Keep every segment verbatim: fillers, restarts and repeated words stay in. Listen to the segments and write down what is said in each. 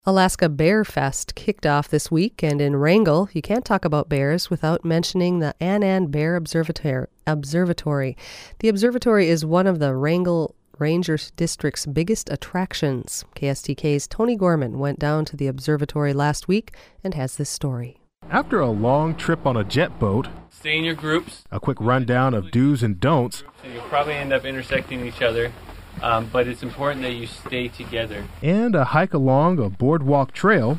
Alaska Bear Fest kicked off this week, and in Wrangell, you can't talk about bears without mentioning the Annan Bear Observatory. Observatory. The observatory is one of the Wrangell Ranger District's biggest attractions. K S T K's Tony Gorman went down to the observatory last week and has this story. After a long trip on a jet boat, stay in your groups. A quick rundown of do's and don'ts. And you'll probably end up intersecting each other. Um, but it's important that you stay together. And a hike along a boardwalk trail.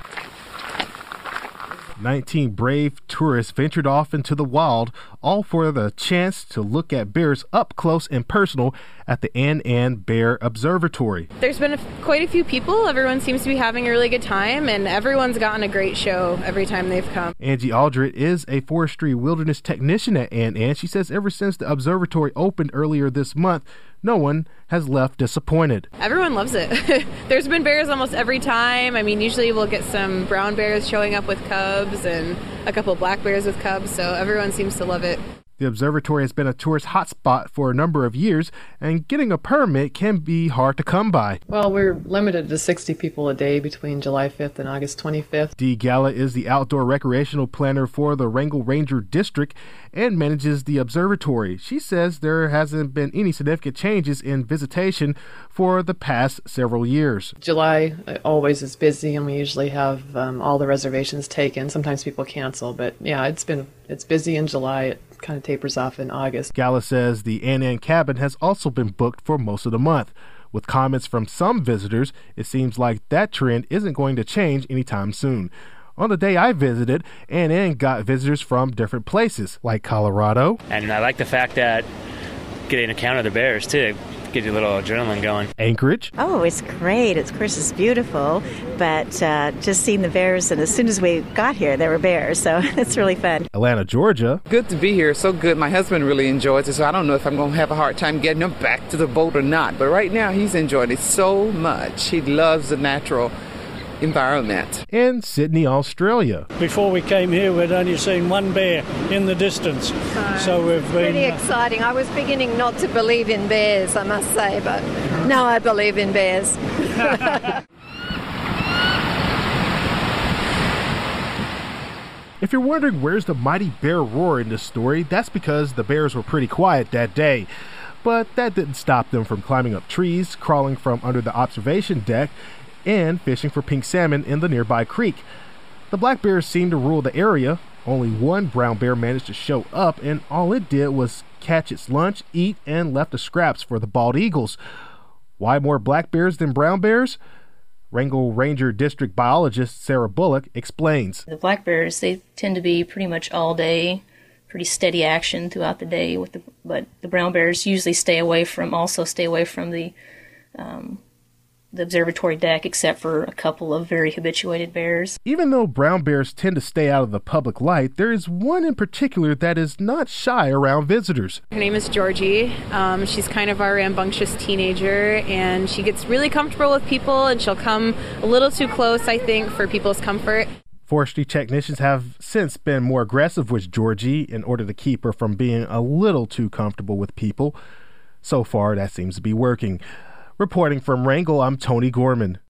nineteen brave tourists ventured off into the wild, all for the chance to look at bears up close and personal at the Annan Bear Observatory. There's been a, quite a few people. Everyone seems to be having a really good time, and everyone's gotten a great show every time they've come. Angie Aldred is a forestry wilderness technician at Annan. She says ever since the observatory opened earlier this month, no one has left disappointed. Everyone loves it. There's been bears almost every time. I mean, usually we'll get some brown bears showing up with cubs and a couple black bears with cubs, so everyone seems to love it. The observatory has been a tourist hotspot for a number of years, and getting a permit can be hard to come by. Well, we're limited to sixty people a day between July fifth and August twenty-fifth. Dee Gala is the outdoor recreational planner for the Wrangell Ranger District and manages the observatory. She says there hasn't been any significant changes in visitation for the past several years. July always is busy, and we usually have um, all the reservations taken. Sometimes people cancel, but yeah, it's been it's busy in July. It kind of tapers off in August. Gala says the Annan cabin has also been booked for most of the month. With comments from some visitors, it seems like that trend isn't going to change anytime soon. On the day I visited, Annan got visitors from different places, like Colorado. And I like the fact that getting a count of the bears, too. Get your little adrenaline going. Anchorage. Oh, it's great. It's, of course, it's beautiful, but uh, just seeing the bears, and as soon as we got here, there were bears, so it's really fun. Atlanta, Georgia. Good to be here. So good. My husband really enjoys it, so I don't know if I'm going to have a hard time getting him back to the boat or not, but right now he's enjoying it so much. He loves the natural environment. In Sydney, Australia. Before we came here, we'd only seen one bear in the distance. So, so we've been... Pretty exciting. I was beginning not to believe in bears, I must say, but now I believe in bears. If you're wondering where's the mighty bear roar in this story, that's because the bears were pretty quiet that day. But that didn't stop them from climbing up trees, crawling from under the observation deck, and fishing for pink salmon in the nearby creek. The black bears seemed to rule the area. Only one brown bear managed to show up, and all it did was catch its lunch, eat, and left the scraps for the bald eagles. Why more black bears than brown bears? Wrangell Ranger District biologist Sarah Bullock explains. The black bears, they tend to be pretty much all day, pretty steady action throughout the day, with the, but the brown bears usually stay away from, also stay away from the um, the observatory deck, except for a couple of very habituated bears. Even though brown bears tend to stay out of the public light, there is one in particular that is not shy around visitors. Her name is Georgie. Um, she's kind of our rambunctious teenager, and she gets really comfortable with people, and she'll come a little too close, I think, for people's comfort. Forestry technicians have since been more aggressive with Georgie in order to keep her from being a little too comfortable with people. So far, that seems to be working. Reporting from Wrangell, I'm Tony Gorman.